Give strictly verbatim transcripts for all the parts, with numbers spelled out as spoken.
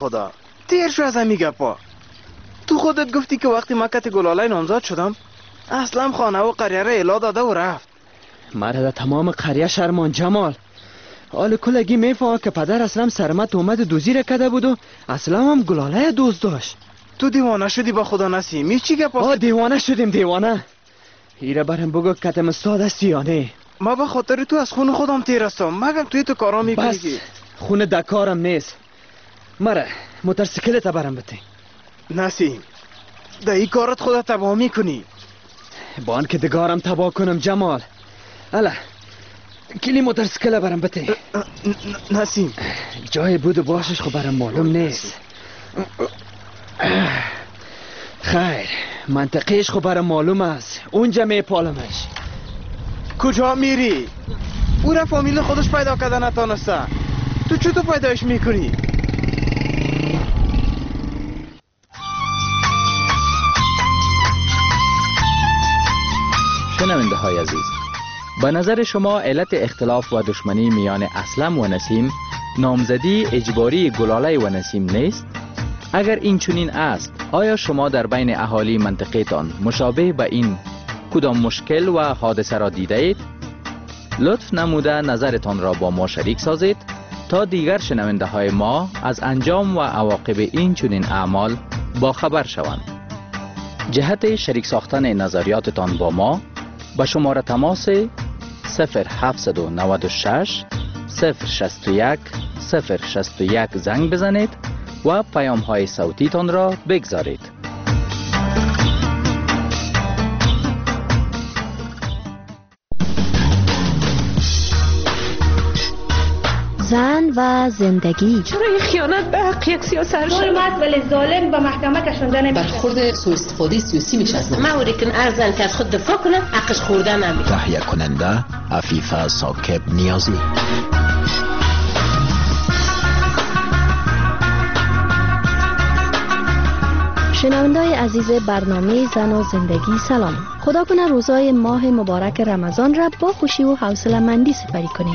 خدا تیر شو از همی گپا. تو خودت گفتی که وقتی مکت گلاله نامزاد شدم اصلا خانه و قریه را الا داده و رفت. مرد تمام قریه شرمان جمال. حال کلگی میفهم که پدر اصلا سرمت اومد دوزی را کده بود و اصلا هم گلاله دوست داشت. تو دیوانه شدی با خدا نسیمی چی گپ؟ آه دیوانه شدیم دیوانه. ایره برم بگو کتم استاد است یا نه؟ ما به خاطر تو از خون خودم تیر هستم مگم توی تو کارا میکنی؟ بس خون دکارم نیست. مره موتورسیکلت برم بده. نسیم ده ای کارت خودت تباه میکنی. با آن که دگارم تباه کنم جمال. الا کلی موتورسیکل برم بده. نسیم جای بود و باشش خب برم معلوم نیست. خیر منطقیش خب برم معلوم است. اونجا میپالمش. کجا میری؟ او را فامیل خودش پیدا کرده نتانسته. تو چطور پیداش میکنی؟ شنونده های عزیز، به نظر شما علت اختلاف و دشمنی میان اسلم و نسیم نامزدی اجباری گلاله و نسیم نیست؟ اگر این چنین است، آیا شما در بین اهالی منطقه‌تان مشابه به این کدام مشکل و حادثه را دیده اید؟ لطف نموده نظرتان را با ما شریک سازید تا دیگر شنونده های ما از انجام و عواقب این چنین اعمال با خبر شوند. جهت شریک ساختن نظریاتتان با ما با شماره تماس صفر هفت نه شش صفر شصت و یک صفر شصت و یک زنگ بزنید و پیام های صوتی تان را بگذارید. زن و زندگی. چرا این خیانت به حق یک سیاست شد؟ ظلمت ولی ظالم به محکمه کشونده نمیشه. برخورد سوء استفاده سیاسی میشه از من اوری کن ارزن که از خود دفاع کنه حقش خوردن نمیشه. تهیه کننده عفیفه ساکب نیازی. شنونده‌های عزیز برنامه زن و زندگی سلام. خدا کنه روزای ماه مبارک رمضان را با خوشی و حوصله مندی سپری کنیم.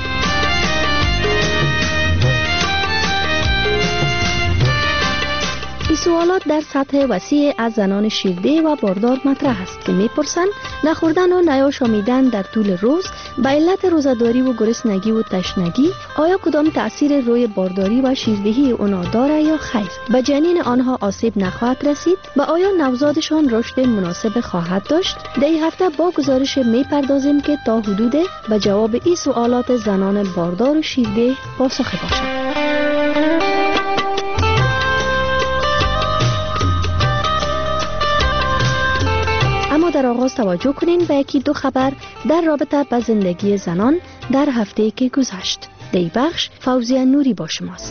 این سوالات در سطح وسیع از زنان شیرده و باردار مطرح است که میپرسند نخوردن و نیاشامیدن در طول روز به علت روزه‌داری و گرسنگی و تشنگی آیا کدام تأثیر روی بارداری و شیردهی اونا داره یا خیر؟ به جنین آنها آسیب نخواهد رسید؟ و آیا نوزادشان رشد مناسب خواهد داشت؟ در این هفته با گزارش میپردازیم که تا حدود به جواب این سوالات زنان باردار و شیرده پاسخ باشد. اما در آغاز توجه کنین به یکی دو خبر در رابطه با زندگی زنان در هفته که گذشت. در این بخش فوزیه نوری با شماست.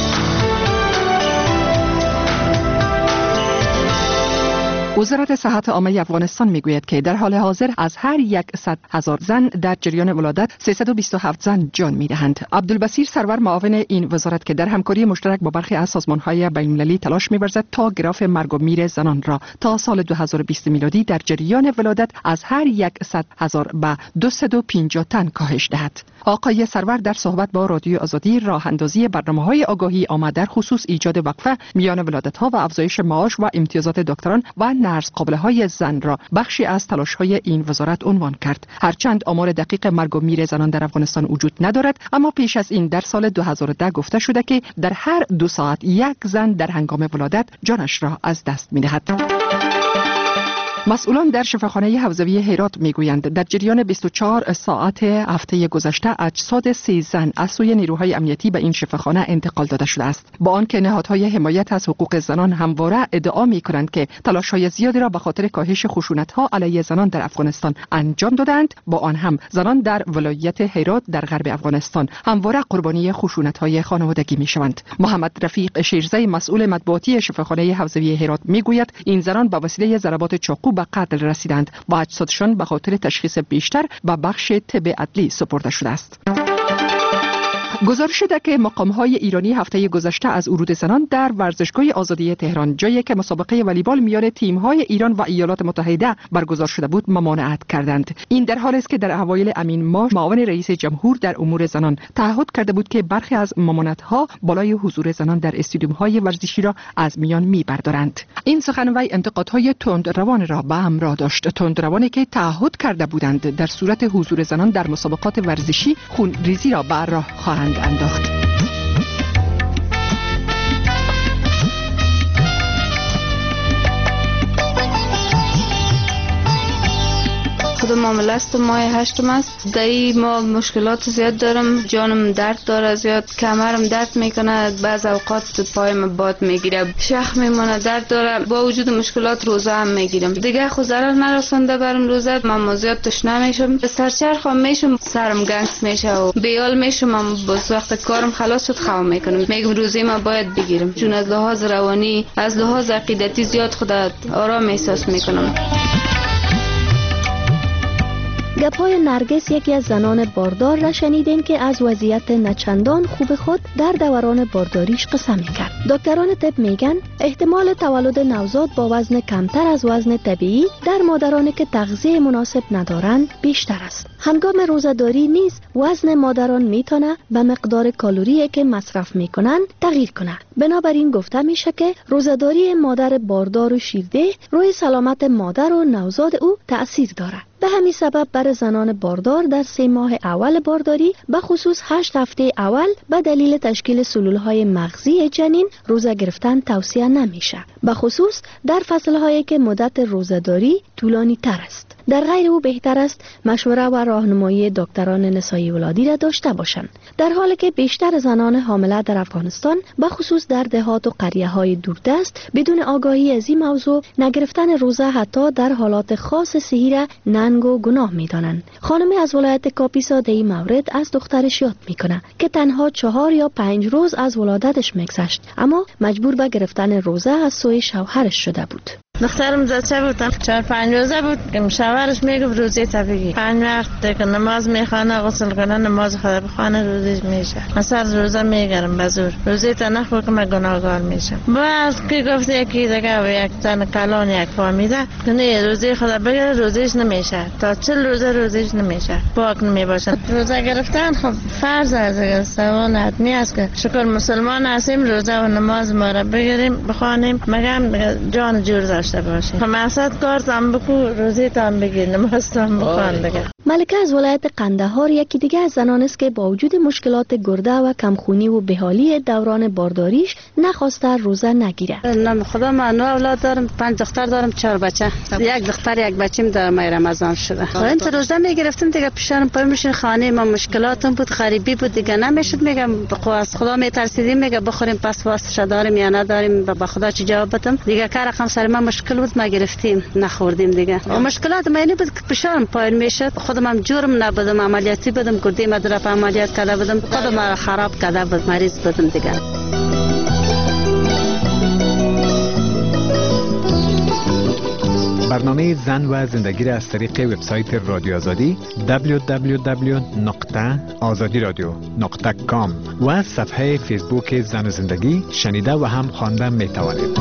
وزارت صحت عامه افغانستان میگوید که در حال حاضر از هر صد هزار زن در جریان ولادت سیصد و بیست و هفت زن جان میدهند. عبدالبصیر سرور معاون این وزارت که در همکاری مشترک با برخی از سازمان‌های بین‌المللی تلاش می‌ورزد تا گراف مرگ و میر زنان را تا سال دو هزار و بیست میلادی در جریان ولادت از هر صد هزار به دویست و پنجاه تن کاهش دهد. آقای سرور در صحبت با رادیو آزادی راه اندازی برنامه‌های آگاهی آمد در خصوص ایجاد وقفه میان ولادت‌ها و افزایش معاش و امتیازات دکتران و نرس قابله‌های زن را بخشی از تلاش‌های این وزارت عنوان کرد. هرچند آمار دقیق مرگ و میر زنان در افغانستان وجود ندارد، اما پیش از این در سال دو هزار و ده گفته شده که در هر دو ساعت یک زن در هنگام ولادت جانش را از دست می‌دهد. مسئولان در شفاخانه حوزوی هرات میگویند در جریان بیست و چهار ساعت هفته گذشته اجساد سی زن از سوی نیروهای امنیتی به این شفاخانه انتقال داده شده است. با آنکه نهادهای حمایت از حقوق زنان همواره ادعا میکنند که تلاش‌های زیادی را به خاطر کاهش خشونت‌ها علیه زنان در افغانستان انجام دادند، با آن هم زنان در ولایت هرات در غرب افغانستان همواره قربانی خشونت‌های خانوادگی میشوند. محمد رفیق شیرزی مسئول مطبوعاتی شفاخانه حوزوی هرات میگوید این زنان به وسیله ضربات چاقو به قتل رسیدند و اجسادشان به خاطر تشخیص بیشتر به بخش طب عدلی سپرده شده است. گزارش شده که مقام‌های ایرانی هفته گذشته از ورود زنان در ورزشگاه آزادی تهران، جایی که مسابقه والیبال میان تیم‌های ایران و ایالات متحده برگزار شده بود، ممانعت کردند. این در حالی است که در اوایل امین ماه معاون رئیس جمهور در امور زنان تعهد کرده بود که برخی از ممانعت‌ها بالای حضور زنان در استادیوم‌های ورزشی را از میان می‌بردارند. این سخن وی انتقادهای تندروان را به همراه داشت، تندروانی که تعهد کرده بودند در صورت حضور زنان در مسابقات ورزشی خونریزی را به راه خواهند انداخت. خود معامله است ماه هشتم است. دایی ما مشکلات زیاد دارم، جانم درد داره زیاد، کمرم درد میکنه، بعض اوقات پایم باد میگیره، شخ میمونه، درد داره. با وجود مشکلات روزه هم میگیرم دیگه. خود ضرر نرسونده برم روزه. من زیاد تشنه میشم، سرچرخ هم میشم، سرم گنگس میشه و بیال میشم. من باز وقت کارم خلاص شد خواب میکنم، میگم روزه ما باید بگیرم، چون از لحاظ روانی از لحاظ عقیدتی زیاد خودت آرام احساس میکنم. گپ‌های نرگس، یکی از زنان باردار را شنیدین که از وضعیت نچندان خوب خود در دوران بارداریش قصه میکرد. دکتران طب میگن احتمال تولد نوزاد با وزن کمتر از وزن طبیعی در مادرانی که تغذیه مناسب ندارند بیشتر است. هنگام روزه‌داری نیز وزن مادران میتونه به مقدار کالری که مصرف میکنند تغییر کنه. بنابراین گفته میشه که روزه‌داری مادر باردار و شیرده روی سلامت مادر و نوزاد او تأثیر داره. به همین سبب برای زنان باردار در سه ماه اول بارداری، به خصوص هشت هفته اول، به دلیل تشکیل سلولهای مغزی جنین روزه گرفتن توصیه نمیشه، به خصوص در فصلهایی که مدت روزه‌داری طولانی تر است. در غیر او بهتر است مشوره و راهنمایی دکتران نسایی ولادی را داشته باشند، در حالی که بیشتر زنان حامله در افغانستان به خصوص در دهات و قریه‌های دوردست بدون آگاهی از این موضوع نگرفتن روزه حتی در حالات خاص صحی را ننگ و گناه می‌دانند. خانمی از ولایت کاپیسا در این مورد از دخترش یاد میکنه که تنها چهار یا پنج روز از ولادتش میگذشت اما مجبور به گرفتن روزه از سوی شوهرش شده بود. دخترم زچه بودم، چهار پنج روزه بود که شوهرش میگفت روزه تا بگی. پنج وقت که نماز میخوانه، غسل کنه، نماز خدا بخوانه، روزه میشه. مثلا روزه میگرم به زور، روزه تا نخور که من گناهگار میشم. بعد که گفت یکی دیگه و یک تن کلان یک فهمیده که نه روزه خدا بگیره روزهش نمیشه، تا چل روزه روزهش نمیشه، پاک نمیباشه. روزه گرفتن خب فرض است، سوال حتمی است که شکر مسلمان هستیم روزه و نماز ما را بگیریم بخوانیم، مگم جان جور داشته باشه. خب مقصد کارتم بکو، روزی تام بگیر، نمازتم بخوان دیگه. ملکه از ولایت قندهار یکی دیگه از زنان است که با وجود مشکلات گرده و کمخونی و بحالی دوران بارداریش نخواسته روزه نگیره. نام خدا، من نو اولاد دارم، پنج دختر دارم، چهار بچه. یک دختر یک بچه‌م در ماه رمضان شده. خودم تو روزه میگرفتم دیگه، پیشم پای میشین خانه ما مشکلاتم بود، غریبی بود دیگه، نمیشد. میگم بخوا از خدا میترسیدیم، میگه بخوریم پس واسه داریم یا نداریم، به خدا چی جواب بدم دیگه. کار رقم سر ما مشکل بود، ما گرفتیم نخوردیم دیگه. و مشکلات ما اینه بود که پیشم پای میشد، خودم هم جرم نبودم، عملیاتی بودم، گردی مدرپ عملیات کرده بودم، خودم خراب کرده بود، مریض بودم دیگه. برنامه زن و زندگی را از طریق وبسایت رادیو آزادی دبلیو دبلیو دبلیو نقطه آزادی رادیو نقطه کام و صفحه فیسبوک زن و زندگی شنیده و هم خوانده می توانید.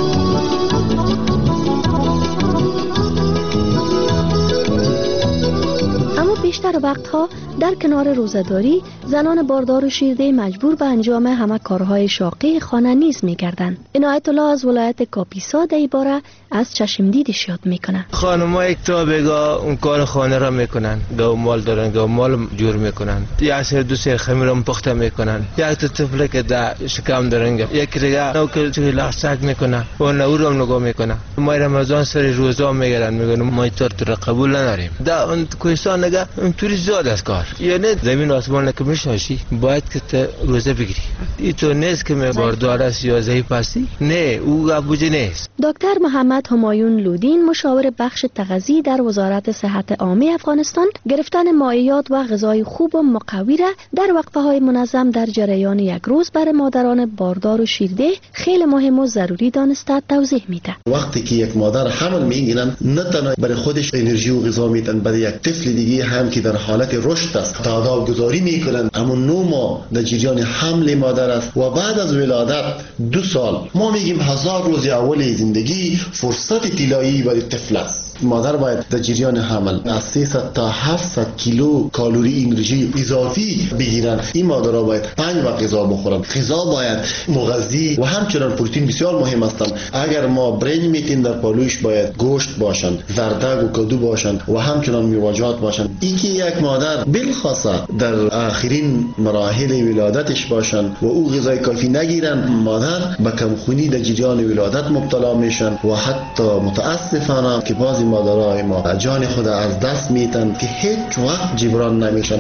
بیشتر وقتها در کنار روزه‌داری زنان باردار و شیرده مجبور به انجام همه کارهای شاقی خانه نیز می‌گردند. عنایت الله از ولایت کاپیسا در این باره از چشم دیدش یاد میکنه. خانم‌ها یک تا بگا اون کار خانه را میکنن، گاو مال دارن، گاو مال جور میکنن، یک سر دو سر خمیر هم پخته میکنن، یک تا طفل که در شکم دارن، یک دیگه نو که توی لحظه میکنه و نور هم نگاه میکنه. ما رمضان سر روزا میگیرن، میگن ما تو رو قبول نداریم. دا اون کوهستان نگه اونطوری زیاد است کار، یعنی زمین آسمان که میشناسی باید که تو روزه بگیری. این تو نیست که می باردار است یا ضعیف هستی، نه او ابوجه نیست. دکتر محمد همایون لودین، مشاور بخش تغذیه در وزارت صحت عامه افغانستان، گرفتن مایعات و غذای خوب و مقوی را در وقفه‌های منظم در جریان یک روز برای مادران باردار و شیرده خیلی مهم و ضروری دانسته توضیح میده. وقتی که یک مادر حمل میگیرن، نه تنها برای خودش انرژی و غذا میتن، برای یک طفل دیگه هم که در حالت رشد رشد است، تعداد گذاری میکنند. اما نو ماه در جریان حمل مادر است و بعد از ولادت دو سال ما میگیم هزار روز اول زندگی فرصت طلایی برای طفل است. مادر باید در جریان حمل از سیصد تا هفتصد کیلو کالری انرژی اضافی بگیرن. این مادرها باید پنج وقت غذا بخورن. غذا باید مغذی و همچنان پروتئین بسیار مهم هستند. اگر ما برنج میتیم در پالوش باید گوشت باشند، زردک و کدو باشند و همچنان میوه‌جات باشند. این که یک مادر بالخاصه در آخرین مراحل ولادتش باشند و او غذای کافی نگیرن، مادر به کمخونی در جریان ولادت مبتلا میشن و حتی متاسفانه که بعضی مادرای ما جان خود از دست میتن که هیچ وقت جبران نمیشن.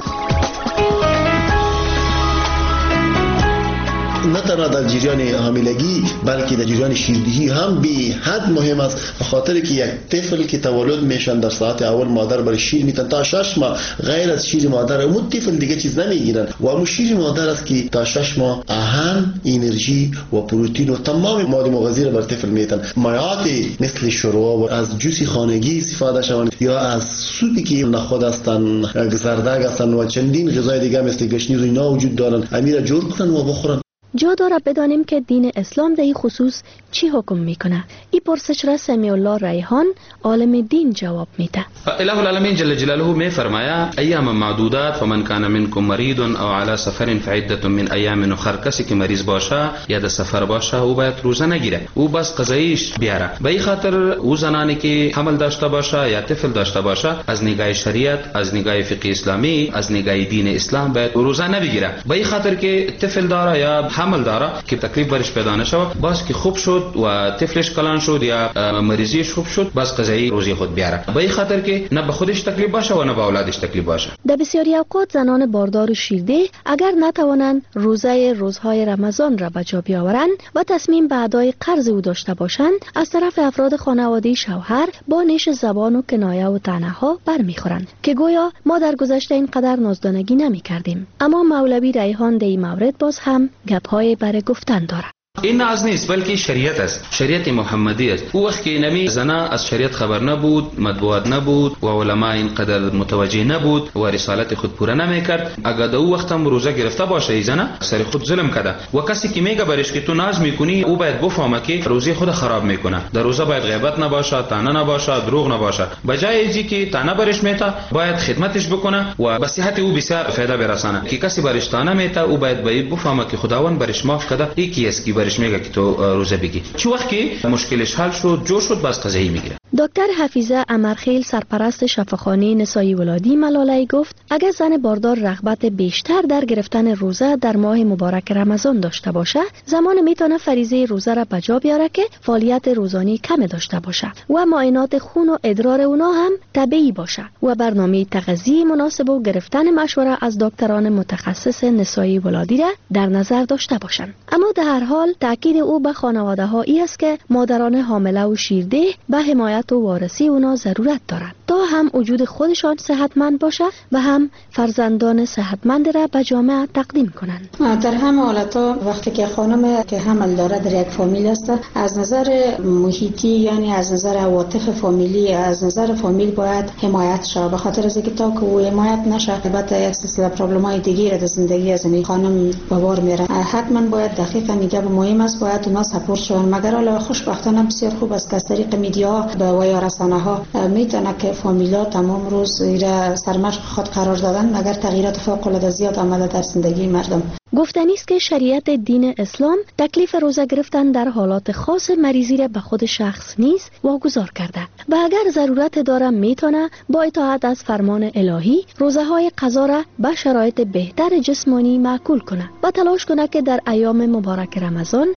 نه تنها در جریان حاملگی بلکه در جریان شیردهی هم بی حد مهم است، به خاطر که یک طفل که تولد میشن در ساعت اول مادر برای شیر میتن تا شش ماه غیر از شیر مادر اون طفل دیگه چیز نمیگیرن و اون شیر مادر است که تا شش ماه اهم انرژی و پروتئین و تمام مواد مغذی را بر طفل میتن. مایعات مثل شوربا و از جوس خانگی استفاده شوند یا از سوپی که نخود هستن، زردک هستن و چندین غذای دیگه مثل گشنیز و اینا وجود دارن، امیر جور کنن و بخورن. جا داره بدانیم که دین اسلام در این خصوص چی حکم میکنه. این پرسش را سمیع الله ریحان عالم دین جواب میده. الہ العالمین جل جلاله می فرمایا ایام معدودات فمن کان منکم مریض او علی سفر فعده من ایام اخر. کسی که مریض باشه یا در سفر باشه او باید روزه نگیره، او بس قضایش بیاره. به این خاطر او زنانی که حمل داشته باشه یا طفل داشته باشه از نگاه شریعت، از نگاه فقه اسلامی، از نگاه دین اسلام باید روزه نبگیره. به این خاطر که طفل داره یا حمل داره که تکلیف برش پیدا نشه، باز که خوب شد و طفلش کلان شد یا مریضیش خوب شد، باز قضایی روزی خود بیاره. به این خاطر که نه به خودش تکلیف باشه و نه به اولادش تکلیف باشه. در بسیاری اوقات زنان باردار و شیرده اگر نتوانند روزه روزهای رمضان را به جا بیاورند و تصمیم به ادای قرض او داشته باشند، از طرف افراد خانواده شوهر با نیش زبان و کنایه و طعنه ها برمیخورند که گویا ما در گذشته اینقدر نازدانگی نمی‌کردیم. اما مولوی ریحان در این مورد باز هم گپ‌های برای گفتن دارد. این از نیست بلکه شریعت است، شریعت محمدی است. او وقت که نمی زنا از شریعت خبر نبود، مطبوعات نبود و علما اینقدر متوجه نبود و رسالت خود پوره نمیکرد. اگر در او وقت هم روزه گرفته باشه زنا سر خود ظلم کرده و کسی که میگه برش که تو ناز میکنی او باید بفهمه که روزه خود خراب میکنه. در روزه باید غیبت نباشه، طعنه نباشه، دروغ نباشه. بجای اینکه که طعنه برش میته باید خدمتش بکنه و به صحت او بسیار فایده برسانه. که کسی برش طعنه میته او باید باید بفهمه که خداوند برش معاف کرده. یکی است که برش میگه که تو روزه بگی. چه وقت که مشکلش حل شد جو شد باز قضایی میگیره. دکتر حفیظه امرخیل سرپرست شفاخانه نسایی ولادی ملاله گفت اگر زن باردار رغبت بیشتر در گرفتن روزه در ماه مبارک رمضان داشته باشه، زمان میتونه فریضه روزه را بجا بیاره که فعالیت روزانه کم داشته باشه و معاینات خون و ادرار اونا هم طبیعی باشه و برنامه تغذیه مناسب و گرفتن مشوره از دکتران متخصص نسایی ولادی را در نظر داشته باشند. اما در هر حال تاکید او به خانواده ها ای است که مادران حامله و شیرده به حمایت و وارسی اونا ضرورت دارند تا هم وجود خودشان صحتمند باشه و هم فرزندان صحتمند را به جامعه تقدیم کنند. در همه حالت‌ها وقتی که خانم که حمل داره در یک فامیل است، از نظر محیطی یعنی از نظر عواطف فامیلی، از نظر فامیل باید حمایت شه. به خاطر از اینکه تا که او حمایت نشه البته یک سلسله پرابلم‌های دیگه در زندگی از این خانم به بار میره. حتما باید دقیقاً میگه مهم است باید اونا سپورت شون. مگر حالا خوشبختانه بسیار خوب است که از طریق میدیا و یا رسانه ها میتونه که فامیلا تمام روز ایره سرمشق خود قرار دادن مگر تغییرات فوق العاده زیاد آمده در زندگی مردم. گفتنی است که شریعت دین اسلام تکلیف روزه گرفتن در حالات خاص مریضی را به خود شخص نیز واگذار کرده و اگر ضرورت داره میتونه با اطاعت از فرمان الهی روزه های قضا را به شرایط بهتر جسمانی معقول کنه و تلاش کنه که در ایام مبارک رمضان